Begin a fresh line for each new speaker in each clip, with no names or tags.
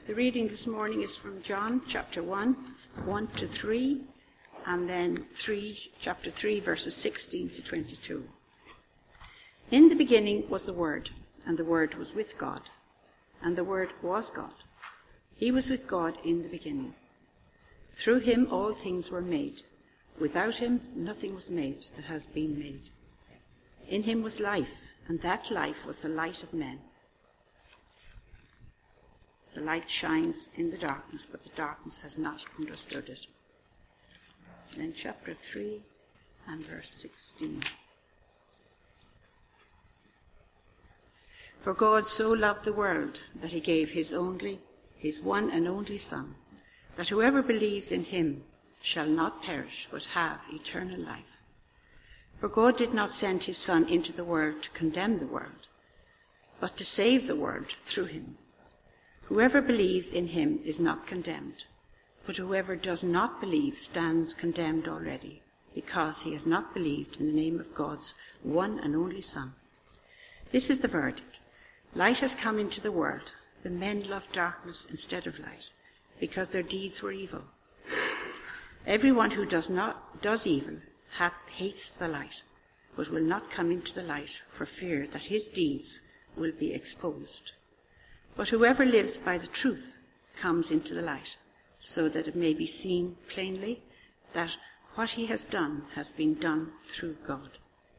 The reading this morning is from John chapter 1, 1 to 3, and then chapter 3, verses 16 to 22. In the beginning was the Word, and the Word was with God, and the Word was God. He was with God in the beginning. Through him all things were made. Without him nothing was made that has been made. In him was life, and that life was the light of men. The light shines in the darkness, but the darkness has not understood it. And then chapter 3 and verse 16. For God so loved the world that he gave his one and only Son, that whoever believes in him shall not perish but have eternal life. For God did not send his Son into the world to condemn the world, but to save the world through him. Whoever believes in him is not condemned, but whoever does not believe stands condemned already, because he has not believed in the name of God's one and only Son. This is the verdict. Light has come into the world, but men love darkness instead of light, because their deeds were evil. Everyone who does evil hates the light, but will not come into the light for fear that his deeds will be exposed. But whoever lives by the truth comes into the light, so that it may be seen plainly that what he has done has been done through God.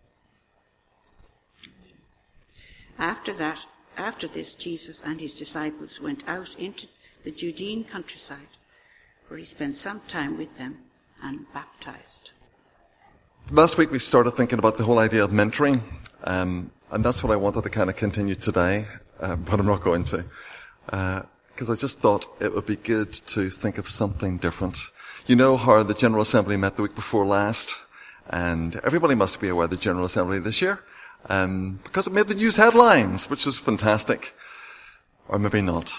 After this, Jesus and his disciples went out into the Judean countryside, where he spent some time with them and baptized.
Last week we started thinking about the whole idea of mentoring, and that's what I wanted to kind of continue today, but I'm not going to, because I just thought it would be good to think of something different. You know how the General Assembly met the week before last, and everybody must be aware of the General Assembly this year, because it made the news headlines, which is fantastic. Or maybe not.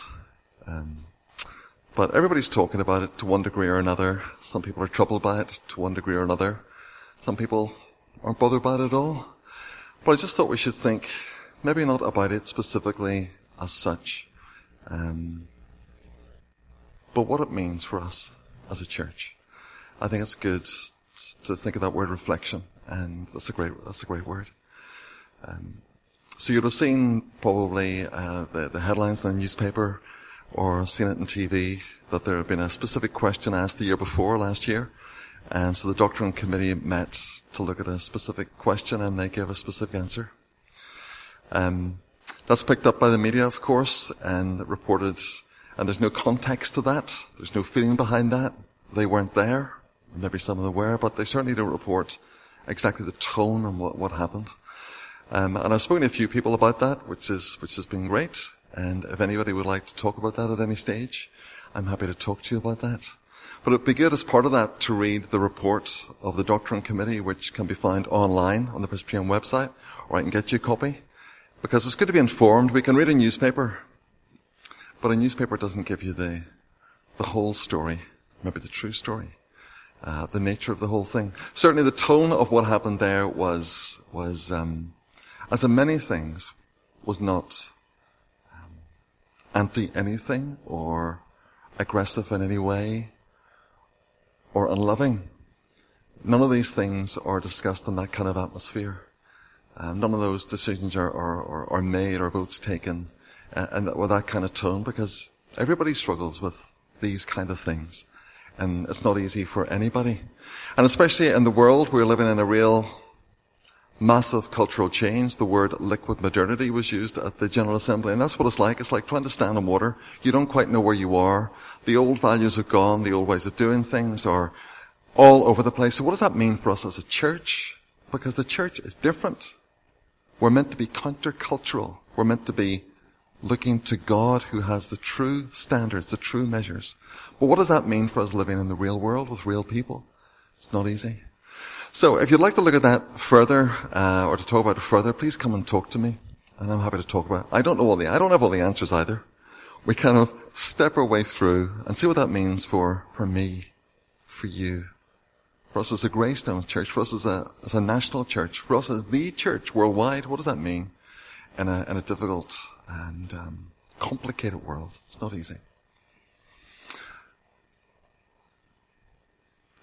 But everybody's talking about it to one degree or another. Some people are troubled by it to one degree or another. Some people aren't bothered by it at all. But I just thought we should think maybe not about it specifically as such, but what it means for us as a church. I think it's good to think of that word reflection, and that's a great word. So you'd have seen probably the headlines in the newspaper or seen it on TV that there had been a specific question asked the year before, last year. And so the Doctrine Committee met to look at a specific question, and they gave a specific answer. That's picked up by the media, of course, and reported, and there's no context to that. There's no feeling behind that. They weren't there. Maybe some of them were, but they certainly don't report exactly the tone and what happened. And I've spoken to a few people about that, which has been great. And if anybody would like to talk about that at any stage, I'm happy to talk to you about that. But it'd be good as part of that to read the report of the Doctrine Committee, which can be found online on the Presbyterian website, or I can get you a copy. Because it's good to be informed. We can read a newspaper, but a newspaper doesn't give you the whole story, maybe the true story, the nature of the whole thing. Certainly the tone of what happened there was as in many things, was not anti-anything or aggressive in any way or unloving. None of these things are discussed in that kind of atmosphere. None of those decisions are made or votes taken and with that kind of tone, because everybody struggles with these kind of things. And it's not easy for anybody. And especially in the world, we're living in a real massive cultural change. The word liquid modernity was used at the General Assembly, and that's what it's like. It's like trying to stand on water. You don't quite know where you are. The old values are gone. The old ways of doing things are all over the place. So what does that mean for us as a church? Because the church is different. We're meant to be countercultural. We're meant to be looking to God, who has the true standards, the true measures. But what does that mean for us living in the real world with real people? It's not easy. So if you'd like to look at that further, or to talk about it further, please come and talk to me, and I'm happy to talk about it. I don't have all the answers either. We kind of step our way through and see what that means for me, for you, for us as a Greystone church, for us as a national church, for us as the church worldwide. What does that mean in a difficult and complicated world? It's not easy.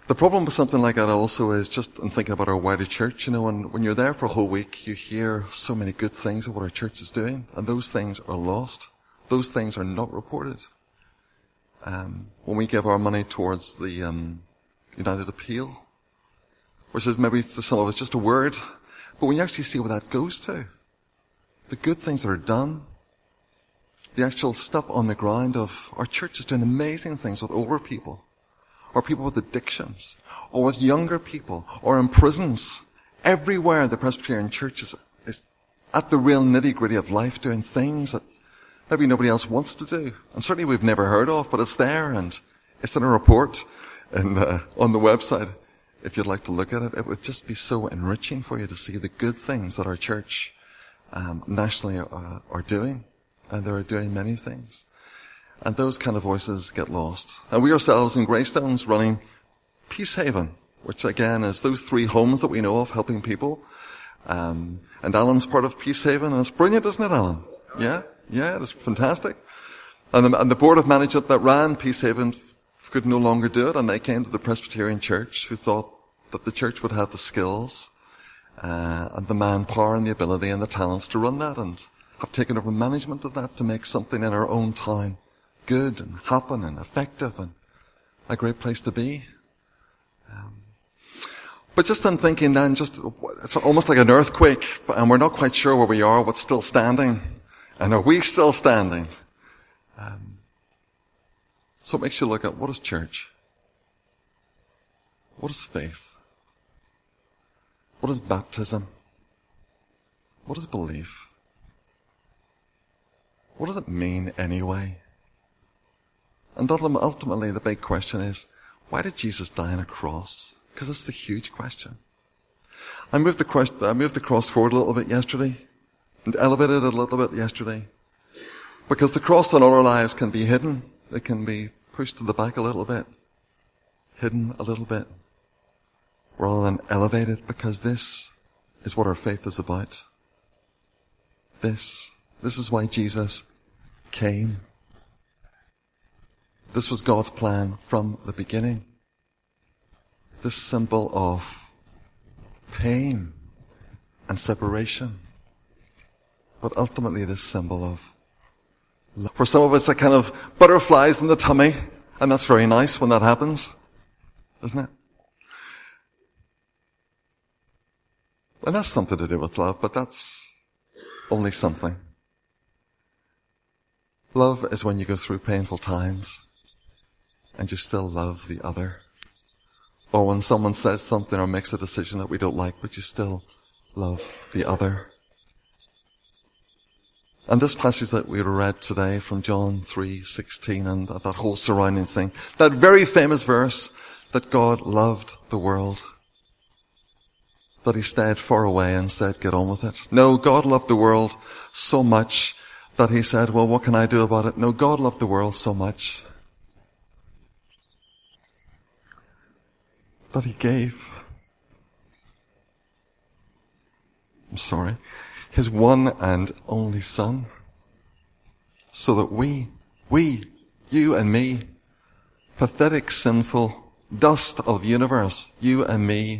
The problem with something like that also is just in thinking about our wider church, when you're there for a whole week, you hear so many good things of what our church is doing, and those things are lost. Those things are not reported. When we give our money towards the United Appeal, which is maybe to some of us just a word, but when you actually see what that goes to, the good things that are done, the actual stuff on the ground of our church is doing amazing things with older people, or people with addictions, or with younger people, or in prisons. Everywhere the Presbyterian Church is at the real nitty-gritty of life, doing things that maybe nobody else wants to do. And certainly we've never heard of, but it's there, and it's in a report and on the website. If you'd like to look at it, it would just be so enriching for you to see the good things that our church nationally are doing. And they're doing many things. And those kind of voices get lost. And we ourselves in Greystones running Peacehaven, which again is those 3 homes that we know of helping people. And Alan's part of Peacehaven, and it's brilliant, isn't it, Alan? Yeah, it's fantastic. And the board of management that ran Peacehaven could no longer do it, and they came to the Presbyterian Church, who thought that the church would have the skills, and the manpower and the ability and the talents to run that, and have taken over management of that to make something in our own town good and happen and effective and a great place to be. But just in thinking then, it's almost like an earthquake, and we're not quite sure where we are, what's still standing, and are we still standing? So it makes you look at, what is church? What is faith? What is baptism? What is belief? What does it mean anyway? And ultimately the big question is, why did Jesus die on a cross? Because it's the huge question. I moved the cross forward a little bit yesterday and elevated it a little bit yesterday. Because the cross in all our lives can be hidden. It can be pushed to the back a little bit. Hidden a little bit. Rather than elevated, because this is what our faith is about. This is why Jesus came. This was God's plan from the beginning. This symbol of pain and separation. But ultimately this symbol of love. For some of us, it's kind of butterflies in the tummy, and that's very nice when that happens, isn't it? And that's something to do with love, but that's only something. Love is when you go through painful times and you still love the other. Or when someone says something or makes a decision that we don't like, but you still love the other. And this passage that we read today from John 3:16 and that whole surrounding thing, that very famous verse that God loved the world, that he stayed far away and said, get on with it. No, God loved the world so much that he said, well, what can I do about it? No, God loved the world so much that he gave, his one and only Son, so that we, you and me, pathetic, sinful dust of the universe, you and me,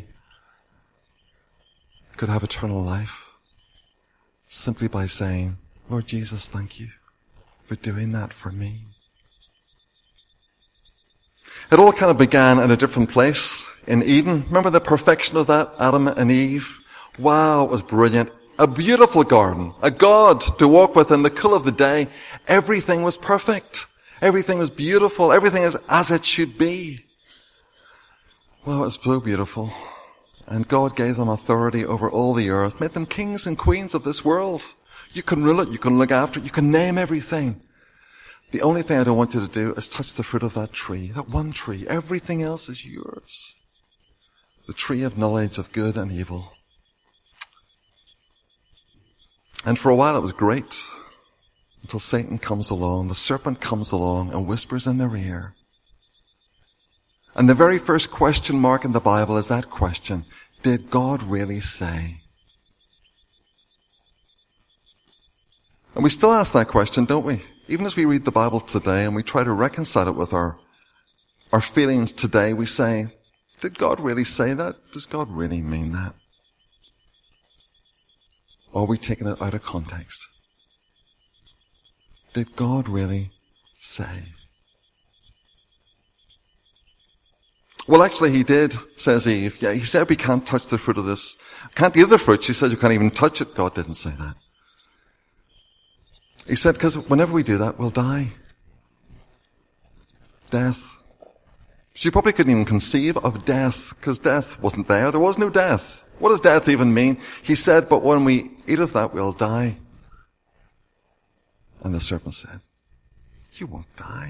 could have eternal life simply by saying, Lord Jesus, thank you for doing that for me. It all kind of began in a different place in Eden. Remember the perfection of that, Adam and Eve? Wow, it was brilliant. A beautiful garden, a God to walk with in the cool of the day. Everything was perfect. Everything was beautiful. Everything is as it should be. Well, it was so beautiful. And God gave them authority over all the earth, made them kings and queens of this world. You can rule it, you can look after it, you can name everything. The only thing I don't want you to do is touch the fruit of that tree, that one tree. Everything else is yours. The tree of knowledge of good and evil. And for a while it was great, until Satan comes along, the serpent comes along and whispers in their ear. And the very first question mark in the Bible is that question, did God really say? And we still ask that question, don't we? Even as we read the Bible today and we try to reconcile it with our feelings today, we say, Did God really say that? Does God really mean that? Or are we taking it out of context? Did God really say? Well, actually he did, says Eve. Yeah, he said we can't touch the fruit of this. Can't eat the fruit. She said you can't even touch it. God didn't say that. He said because whenever we do that, we'll die. Death. She probably couldn't even conceive of death because death wasn't there. There was no death. What does death even mean? He said, but when we eat of that, we'll die. And the serpent said, you won't die.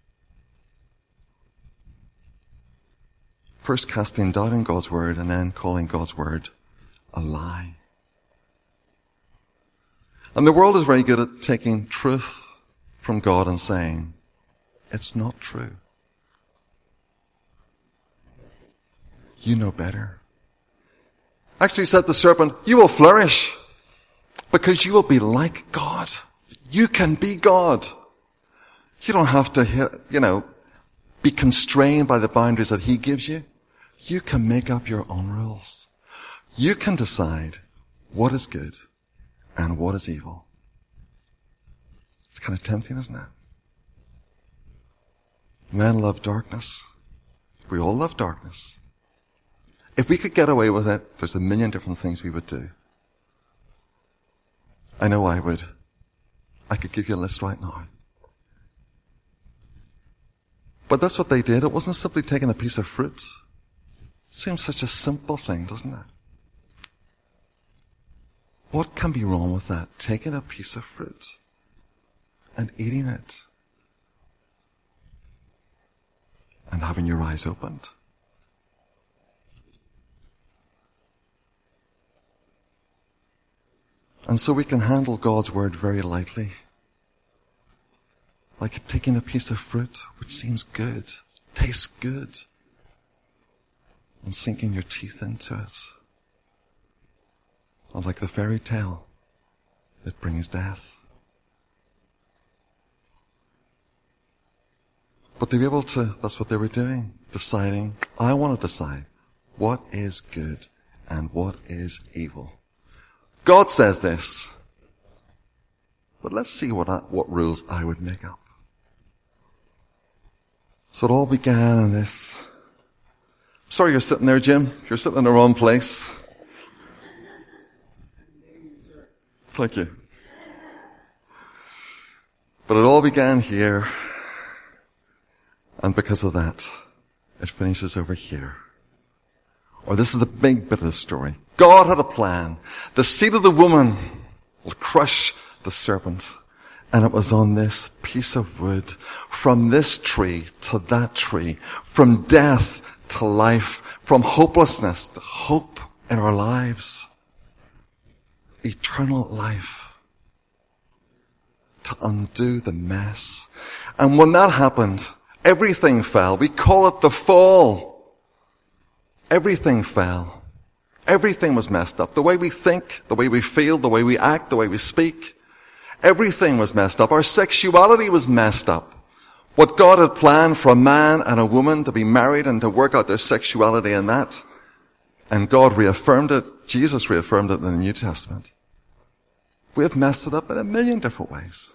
First casting doubt in God's word and then calling God's word a lie. And the world is very good at taking truth from God and saying, it's not true. You know better. Actually said the serpent, you will flourish because you will be like God. You can be God. You don't have to, be constrained by the boundaries that he gives you. You can make up your own rules. You can decide what is good and what is evil. It's kind of tempting, isn't it? Men love darkness. We all love darkness. If we could get away with it, there's a million different things we would do. I know I would. I could give you a list right now. But that's what they did. It wasn't simply taking a piece of fruit. It seems such a simple thing, doesn't it? What can be wrong with that? Taking a piece of fruit and eating it and having your eyes opened. And so we can handle God's word very lightly. Like taking a piece of fruit which seems good, tastes good, and sinking your teeth into it. Or like the fairy tale, it brings death. But to be able to, that's what they were doing, deciding, I want to decide what is good and what is evil. God says this, but let's see what rules I would make up. So it all began in this. Sorry you're sitting there, Jim. You're sitting in the wrong place. Thank you. But it all began here. And because of that, it finishes over here. Or this is the big bit of the story. God had a plan. The seed of the woman will crush the serpent. And it was on this piece of wood, from this tree to that tree, from death to life, from hopelessness to hope in our lives. Eternal life. To undo the mess. And when that happened, everything fell. We call it the fall. Everything fell. Everything was messed up. The way we think, the way we feel, the way we act, the way we speak. Everything was messed up. Our sexuality was messed up. What God had planned for a man and a woman to be married and to work out their sexuality in that. And God reaffirmed it. Jesus reaffirmed it in the New Testament. We have messed it up in a million different ways.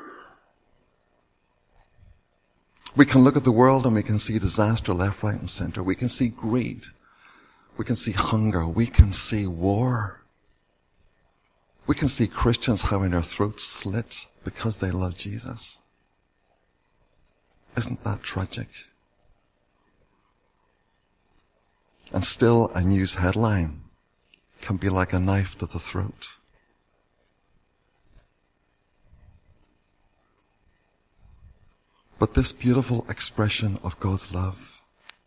We can look at the world and we can see disaster left, right, and center. We can see greed. We can see hunger. We can see war. We can see Christians having their throats slit because they love Jesus. Isn't that tragic? And still a news headline can be like a knife to the throat. But this beautiful expression of God's love,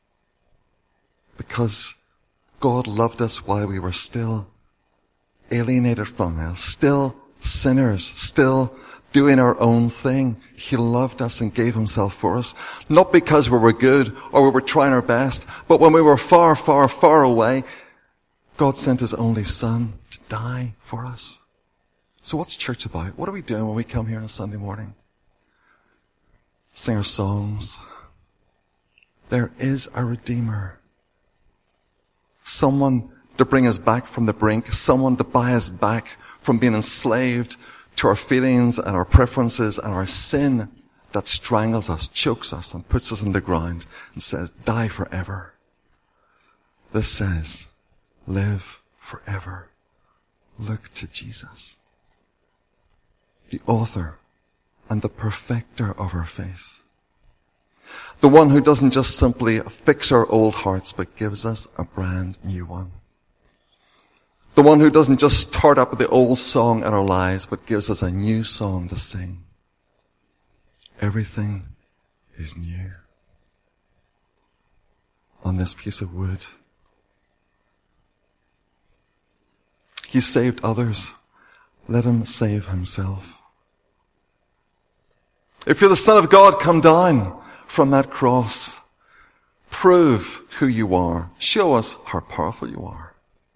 because God loved us while we were still alienated from Him, still sinners, still doing our own thing. He loved us and gave Himself for us, not because we were good or we were trying our best, but when we were far, far, far away, God sent His only Son to die for us. So what's church about? What are we doing when we come here on a Sunday morning? Sing our songs. There is a Redeemer. someone to bring us back from the brink, someone to buy us back from being enslaved to our feelings and our preferences and our sin that strangles us, chokes us, and puts us on the ground and says, die forever. This says, live forever. Look to Jesus, the author and the perfecter of our faith. The one who doesn't just simply fix our old hearts, but gives us a brand new one. The one who doesn't just start up with the old song in our lives, but gives us a new song to sing. Everything is new. On this piece of wood. He saved others. Let him save himself. If you're the Son of God, come down from that cross. Prove who you are. Show us how powerful you are.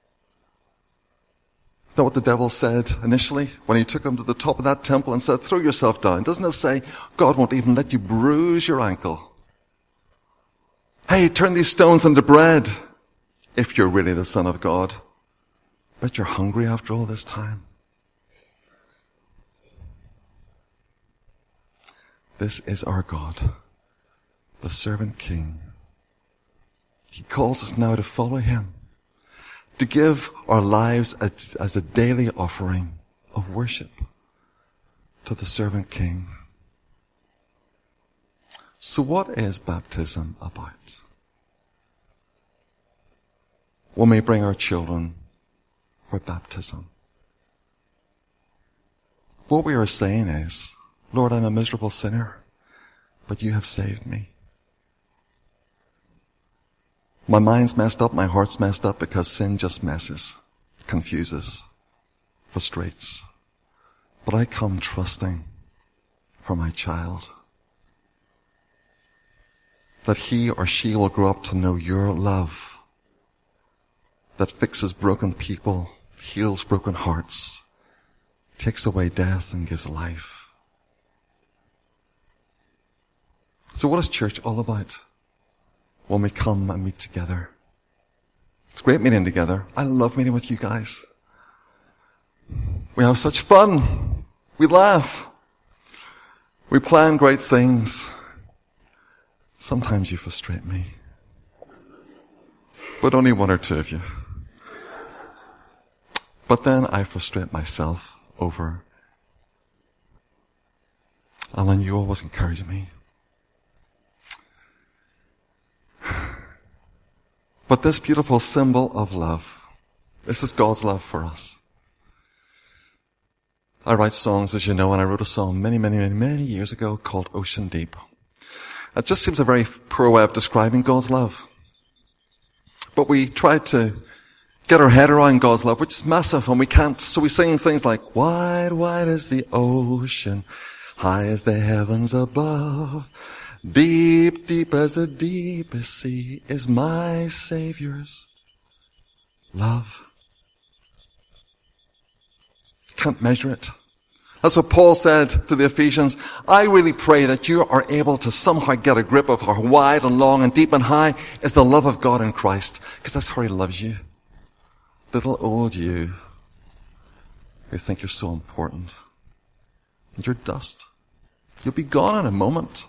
Is that what the devil said initially when he took him to the top of that temple and said, throw yourself down? Doesn't it say God won't even let you bruise your ankle? Hey, turn these stones into bread if you're really the Son of God. Bet you're hungry after all this time. This is our God, the servant king. He calls us now to follow him, to give our lives as a daily offering of worship to the servant king. So what is baptism about? When we bring our children for baptism, what we are saying is, Lord, I'm a miserable sinner, but you have saved me. My mind's messed up, my heart's messed up because sin just messes, confuses, frustrates. But I come trusting for my child that he or she will grow up to know your love that fixes broken people, heals broken hearts, takes away death and gives life. So what is church all about when we come and meet together? It's great meeting together. I love meeting with you guys. We have such fun. We laugh. We plan great things. Sometimes you frustrate me. But only one or two of you. But then I frustrate myself over. Alan, you always encourage me. But this beautiful symbol of love, this is God's love for us. I write songs, as you know, and I wrote a song many years ago called Ocean Deep. It just seems a very poor way of describing God's love. But we try to get our head around God's love, which is massive, and we can't. So we sing things like, wide, wide is the ocean, high as the heavens above. Deep, deep as the deepest sea is my Savior's love. Can't measure it. That's what Paul said to the Ephesians. I really pray that you are able to somehow get a grip of how wide and long and deep and high is the love of God in Christ, because that's how he loves you. Little old you who think you're so important. And you're dust. You'll be gone in a moment.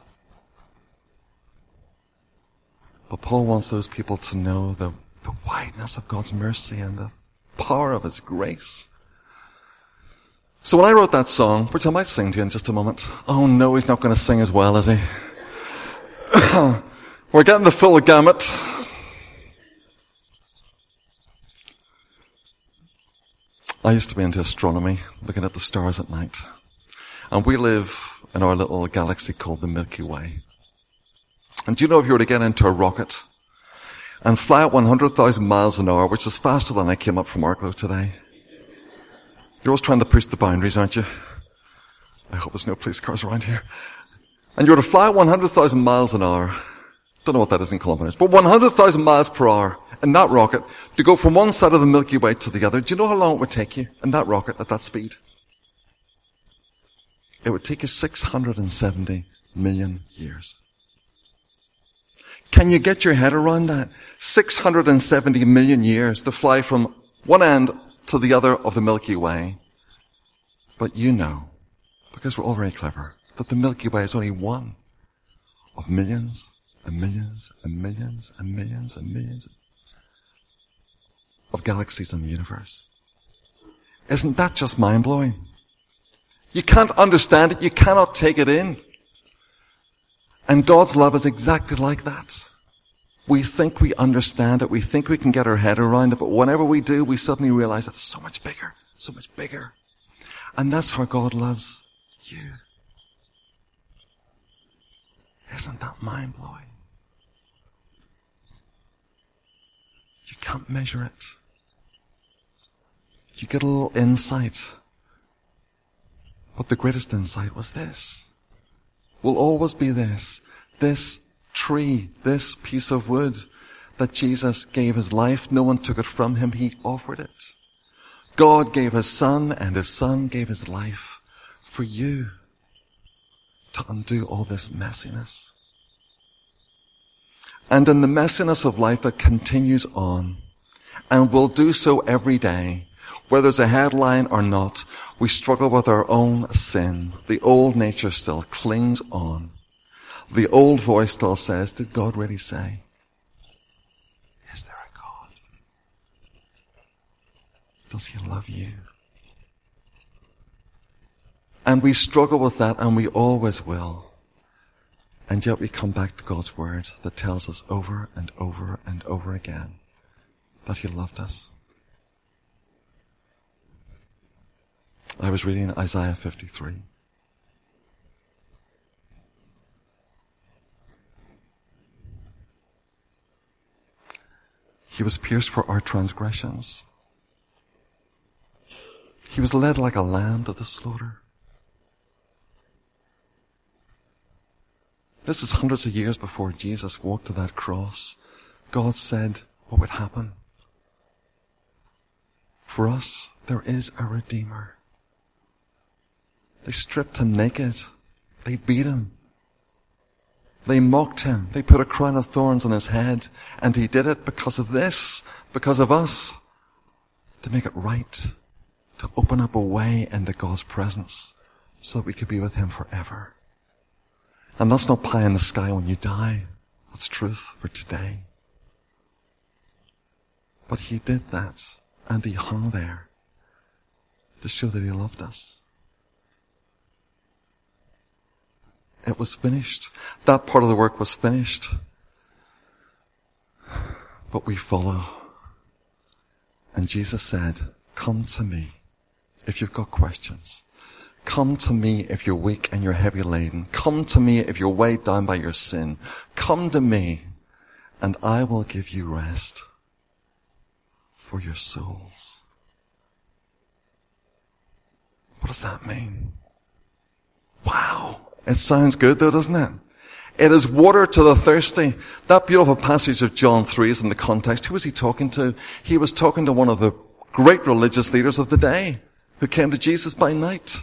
But Paul wants those people to know the wideness of God's mercy and the power of his grace. So when I wrote that song, which I might sing to you in just a moment. Oh no, he's not going to sing as well, is he? We're getting the full gamut. I used to be into astronomy, looking at the stars at night. And we live in our little galaxy called the Milky Way. And do you know if you were to get into a rocket and fly at 100,000 miles an hour, which is faster than I came up from Arklow today? You're always trying to push the boundaries, aren't you? I hope there's no police cars around here. And you were to fly at 100,000 miles an hour. Don't know what that is in kilometers, but 100,000 miles per hour in that rocket to go from one side of the Milky Way to the other. Do you know how long it would take you in that rocket at that speed? It would take you 670 million years. Can you get your head around that? 670 million years to fly from one end to the other of the Milky Way. But you know, because we're all very clever, that the Milky Way is only one of millions and millions and millions and millions and millions of galaxies in the universe. Isn't that just mind-blowing? You can't understand it. You cannot take it in. And God's love is exactly like that. We think we understand it. We think we can get our head around it. But whenever we do, we suddenly realize that it's so much bigger, so much bigger. And that's how God loves you. Isn't that mind-blowing? You can't measure it. You get a little insight. But the greatest insight was this. Will always be this. This tree, this piece of wood that Jesus gave his life. No one took it from him. He offered it. God gave his son, and his son gave his life for you to undo all this messiness. And in the messiness of life that continues on, and will do so every day, whether there's a headline or not, we struggle with our own sin. The old nature still clings on. The old voice still says, did God really say? Is there a God? Does he love you? And we struggle with that, and we always will. And yet we come back to God's word that tells us over and over and over again that he loved us. I was reading Isaiah 53. He was pierced for our transgressions. He was led like a lamb to the slaughter. This is hundreds of years before Jesus walked to that cross. God said what would happen. For us, there is a Redeemer. They stripped him naked. They beat him. They mocked him. They put a crown of thorns on his head. And he did it because of this, because of us, to make it right, to open up a way into God's presence so that we could be with him forever. And that's not pie in the sky when you die. That's truth for today. But he did that, and he hung there to show that he loved us. It was finished. That part of the work was finished. But we follow. And Jesus said, come to me if you've got questions. Come to me if you're weak and you're heavy laden. Come to me if you're weighed down by your sin. Come to me and I will give you rest for your souls. What does that mean? Wow. It sounds good though, doesn't it? It is water to the thirsty. That beautiful passage of John 3 is in the context. Who was he talking to? He was talking to one of the great religious leaders of the day who came to Jesus by night.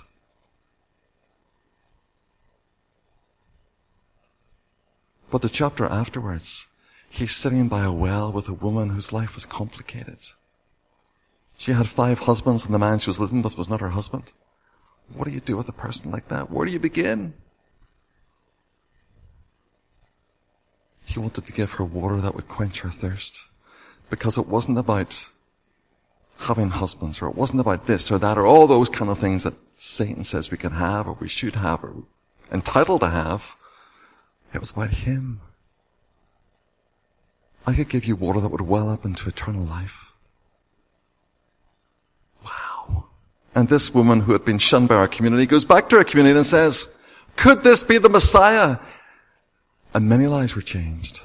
But the chapter afterwards, he's sitting by a well with a woman whose life was complicated. She had 5 husbands, and the man she was living with was not her husband. What do you do with a person like that? Where do you begin? He wanted to give her water that would quench her thirst, because it wasn't about having husbands, or it wasn't about this or that, or all those kind of things that Satan says we can have, or we should have, or entitled to have. It was about him. I could give you water that would well up into eternal life. Wow. And this woman who had been shunned by our community goes back to our community and says, could this be the Messiah? And many lives were changed.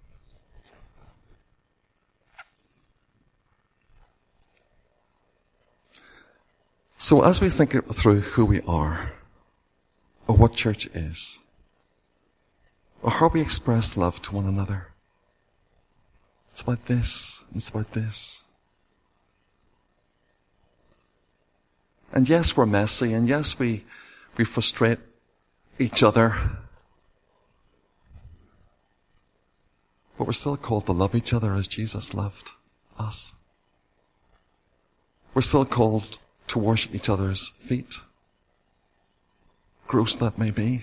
So as we think through who we are, or what church is, or how we express love to one another, it's about this, it's about this. And yes, we're messy, and yes, we frustrate each other. But we're still called to love each other as Jesus loved us. We're still called to wash each other's feet, gross that may be.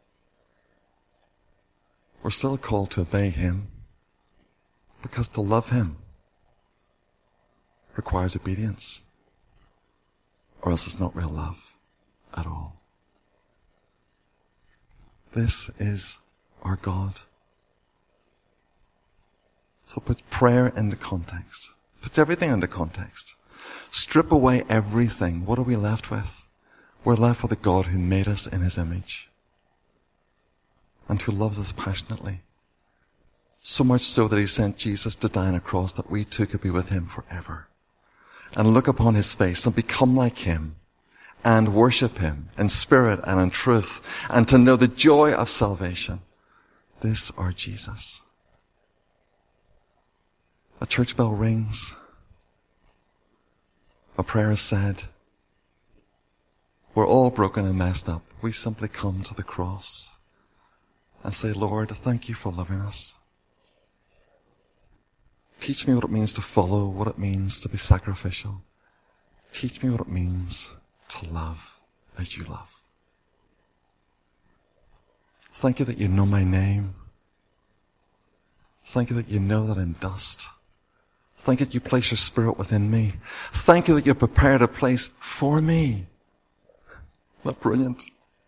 We're still called to obey him, because to love him requires obedience, or else it's not real love at all. This is our God. So put prayer into context. Puts everything into context. Strip away everything. What are we left with? We're left with a God who made us in his image and who loves us passionately. So much so that he sent Jesus to die on a cross that we too could be with him forever and look upon his face and become like him and worship him in spirit and in truth and to know the joy of salvation. This our Jesus. A church bell rings. A prayer is said. We're all broken and messed up. We simply come to the cross and say, Lord, thank you for loving us. Teach me what it means to follow, what it means to be sacrificial. Teach me what it means to love as you love. Thank you that you know my name. Thank you that you know that I'm dust. Thank you that you place your spirit within me. Thank you that you prepared a place for me. Isn't that brilliant?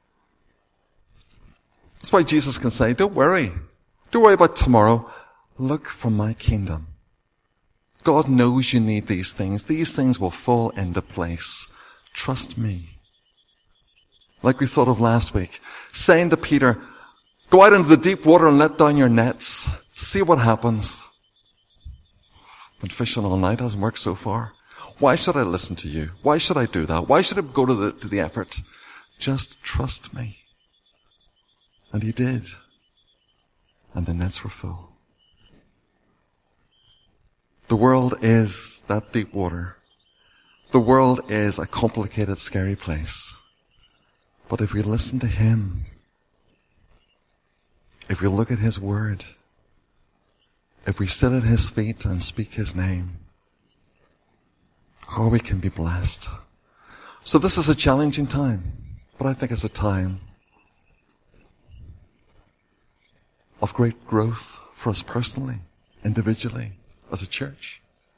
That's why Jesus can say, don't worry. Don't worry about tomorrow. Look for my kingdom. God knows you need these things. These things will fall into place. Trust me. Like we thought of last week, saying to Peter, go out into the deep water and let down your nets. See what happens. Been fishing all night, hasn't worked so far. Why should I listen to you? Why should I do that? Why should I go to the effort? Just trust me. And he did. And the nets were full. The world is that deep water. The world is a complicated, scary place. But if we listen to him, if we look at his word, if we sit at his feet and speak his name, oh, we can be blessed. So this is a challenging time, but I think it's a time of great growth for us personally, individually, as a church.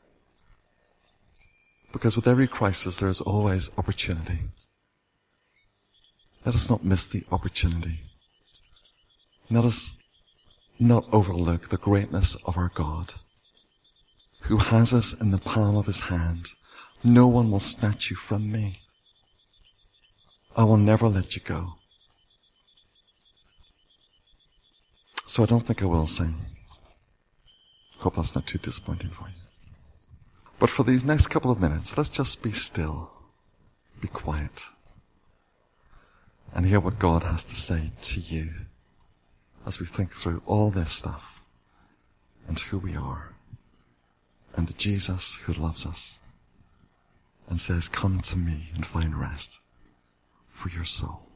Because with every crisis, there is always opportunity. Let us not miss the opportunity. Let us not overlook the greatness of our God, who has us in the palm of his hand. No one will snatch you from me. I will never let you go. So I don't think I will sing. Hope that's not too disappointing for you. But for these next couple of minutes, let's just be still, be quiet, and hear what God has to say to you as we think through all this stuff and who we are and the Jesus who loves us and says, come to me and find rest for your soul.